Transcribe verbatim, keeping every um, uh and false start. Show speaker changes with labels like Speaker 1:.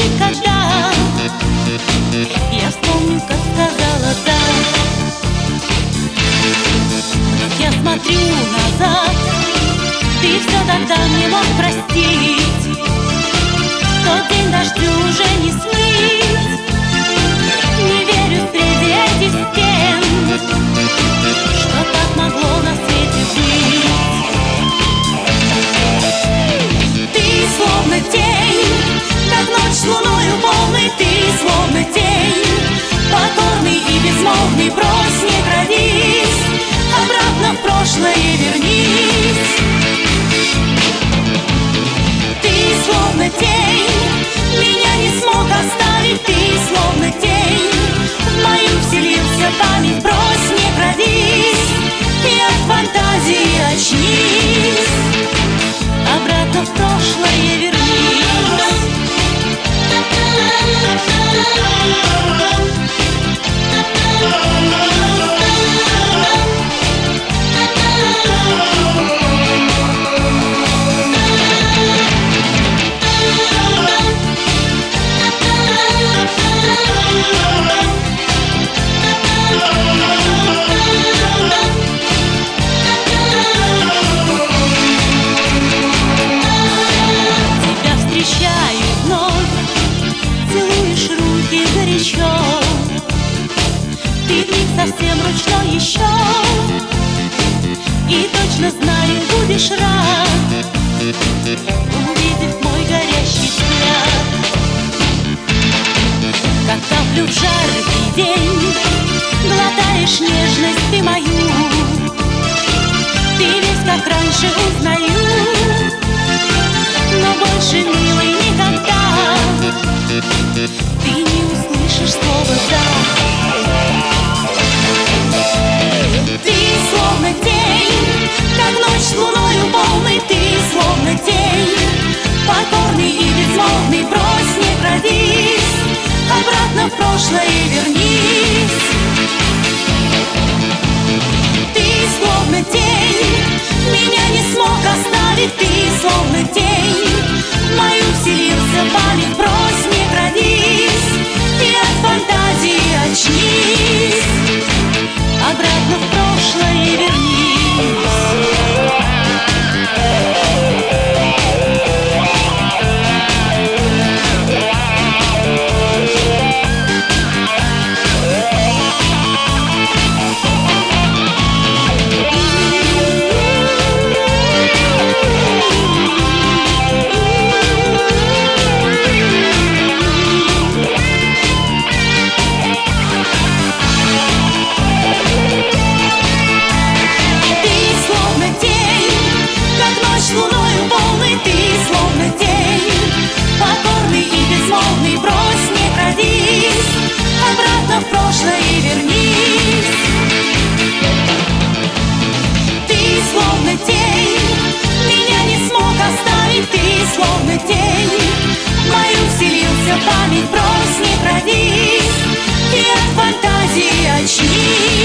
Speaker 1: будет, когда я вспомню, как сказала «да». Как я смотрю назад, ты все тогда не мог простить. Тот день дождю уже не смыть. Не верю среди этих стен, что так могло на свете быть. Ты словно тень, как ночь с луною полной. Ты словно тень, покорный и безмолвный. Брось, не крадись, обратно в прошлое вернись. Ты словно тень, меня не смог оставить. Ты словно тень, в мою вселился память. Брось, не крадись, и от фантазии очнись. Обратно в прошлое вернись. Ты в них совсем ручной еще, и точно знаю, будешь рад, увидев мой горящий взгляд. Как каплю в жаркий день глотаешь нежность ты мою. Ты весь как раньше узнаю, но больше, милый, никогда ты не услышишь слова «да». Ты словно тень, как ночь с луною полной. Ты словно тень, покорный и безмолвный. Брось, не крадись, обратно в прошлое вернись. Ты словно тень, меня не смог оставить. Ты словно тень, в мою вселился память. Брось, не крадись, и от фантазии очнись. Обратно в прошлое вернись. В прошлое вернись. Ты словно тень, меня не смог оставить. Ты словно тень, в мою вселился память. Брось, не крадись, и от фантазии очнись.